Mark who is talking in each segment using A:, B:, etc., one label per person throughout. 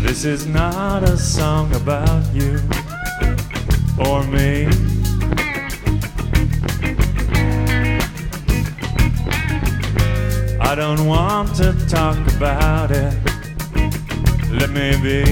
A: This is not a song about you or me. I don't want to talk about it. Let me be.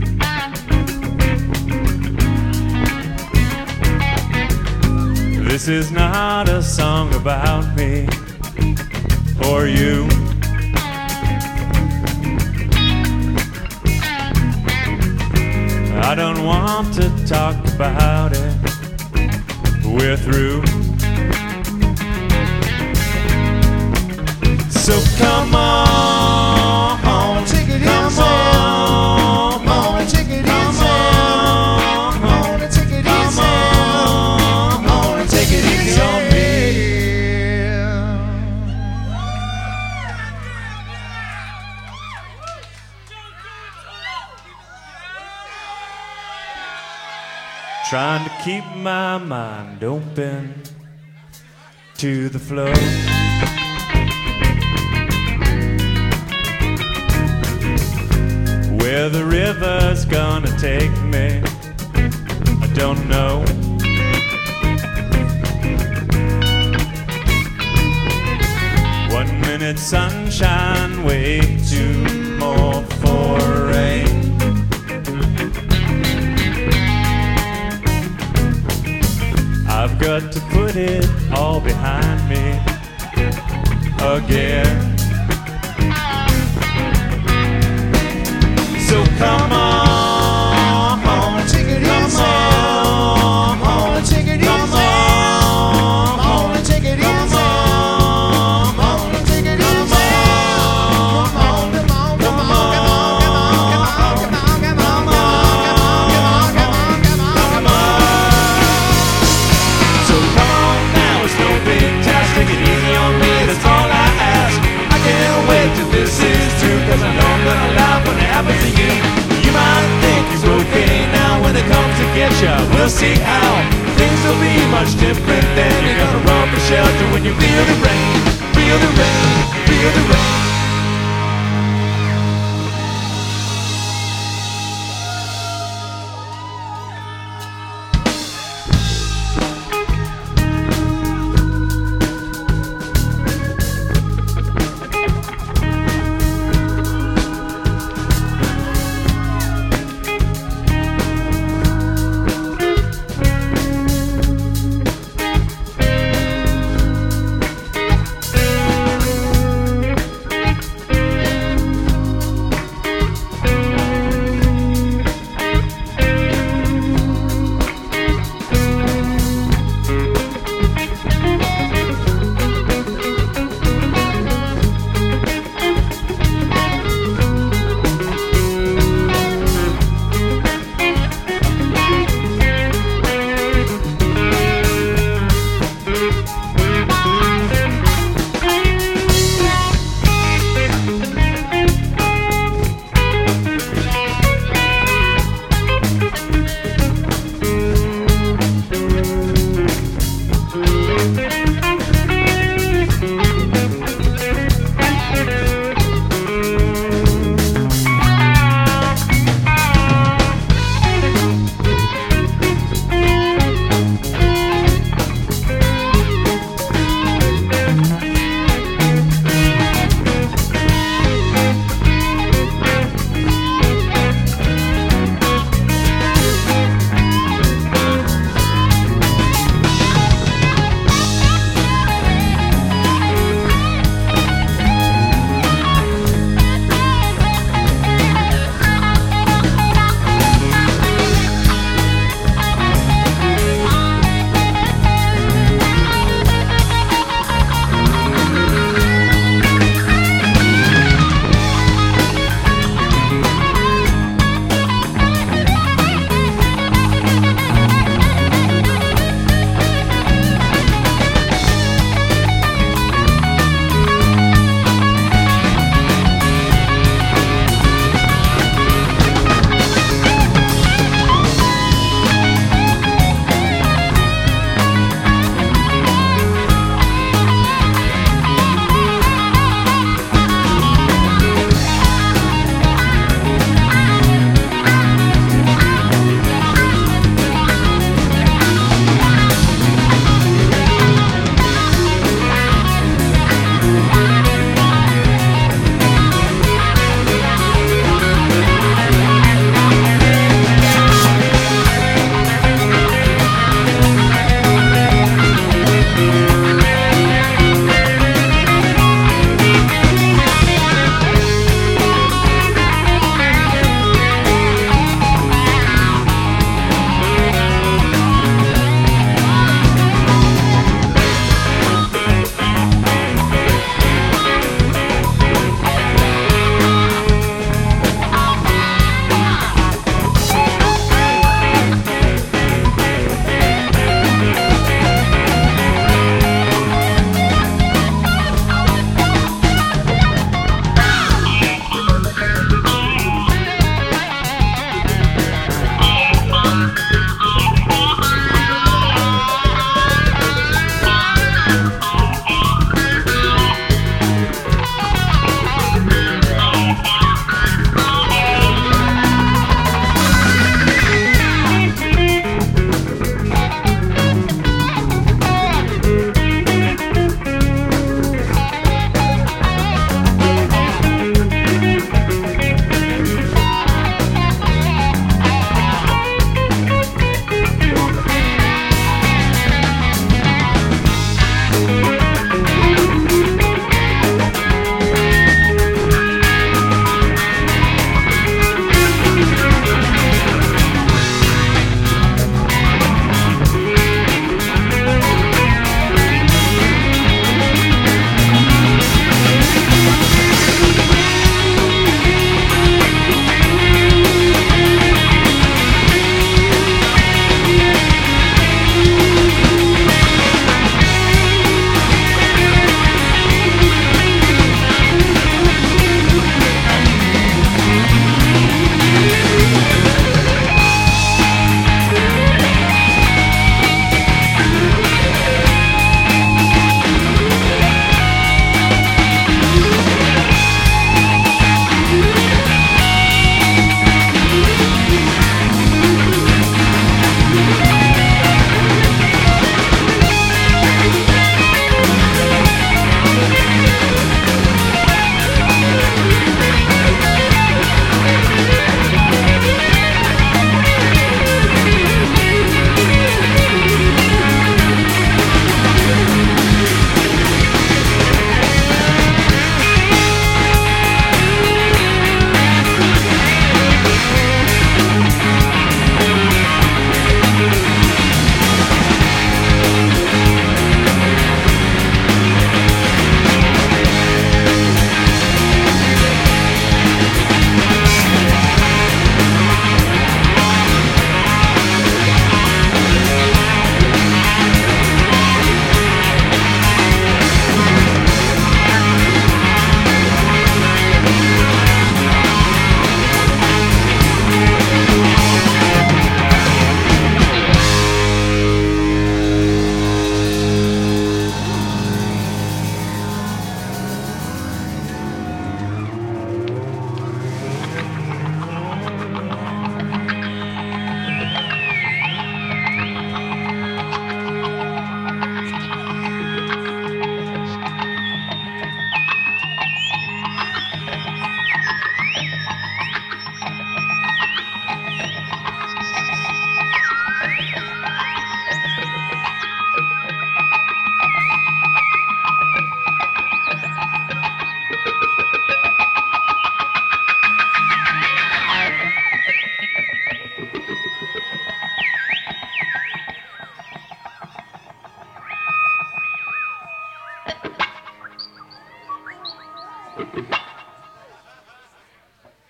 A: This is not a song about me or you. I don't want to talk about it. We're through. So come on,
B: take it
A: come
B: easy.
A: on,
B: Take it
A: come
B: easy.
A: on,
B: Take it
A: come
B: easy.
A: on, take it easy on me. Trying to keep my mind open to the flow. Where the river's gonna take me, I don't know. One minute sunshine, way too more for rain. I've got to put it all behind me again. So come on,
B: Take it
A: come
B: easy.
A: on,
B: Take it
A: come
B: easy.
A: on,
B: Take it easy.
A: come on,
B: Take it easy.
A: come on,
B: Come on, come
A: come
B: on, come on, come on, come on, come on, come on, come on.
A: So come on now, it's no big task. Take it easy on me, that's all I ask. I can't wait till this is through, cause I know I'm gonna laugh when it happens to you. You might think it's okay now, when it comes to get you, we'll see how. Things will be much different then. You're gonna run for shelter when you feel the rain. Feel the rain, feel the rain.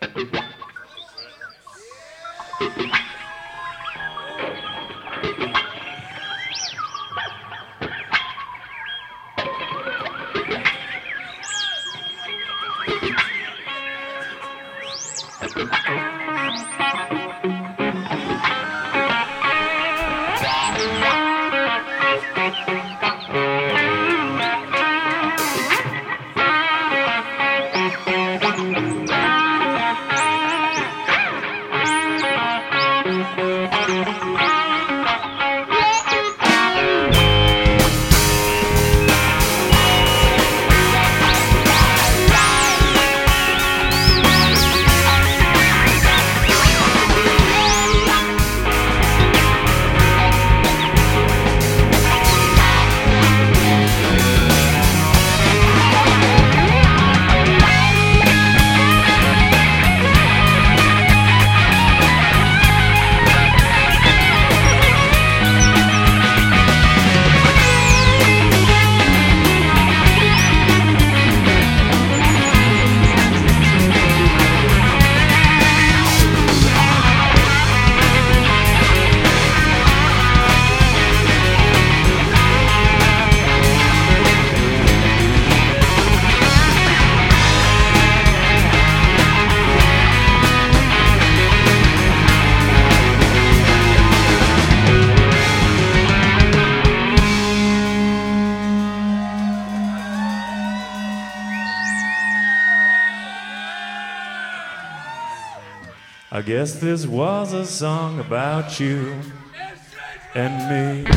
A: I guess this was a song about you and me.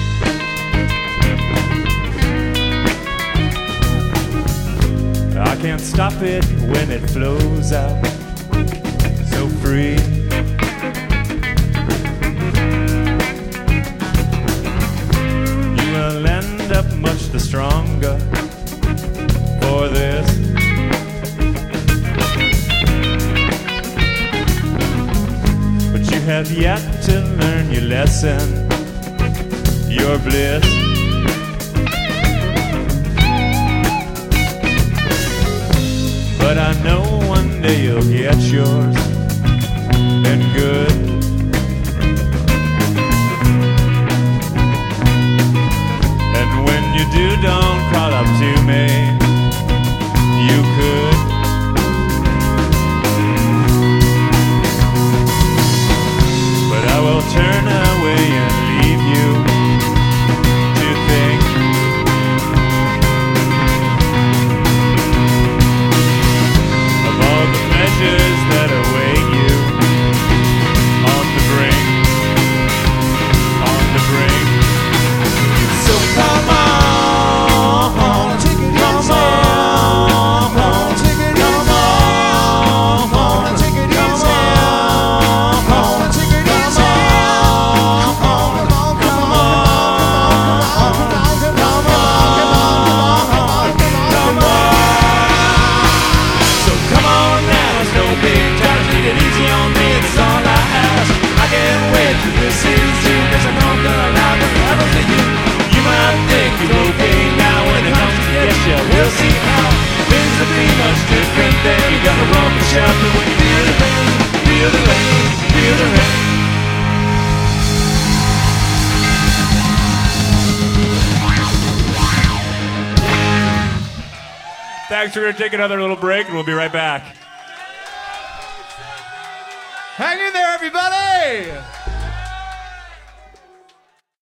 A: I can't stop it when it flows out so free. You will end up much the stronger for this. You have yet to learn your lesson, your bliss. But I know one day you'll get yours, and good. And when you do, don't crawl up to me. You could. I will turn away and leave you to think of all the pleasures that await you on the brink, on the brink. So come on, come on, come on, come on. We'll see how things will be much different. Then you gotta run the shelter when you feel the rain, feel the rain, feel the rain. Thanks. We're gonna take another little break, and we'll be right back.
B: Hang in there, everybody!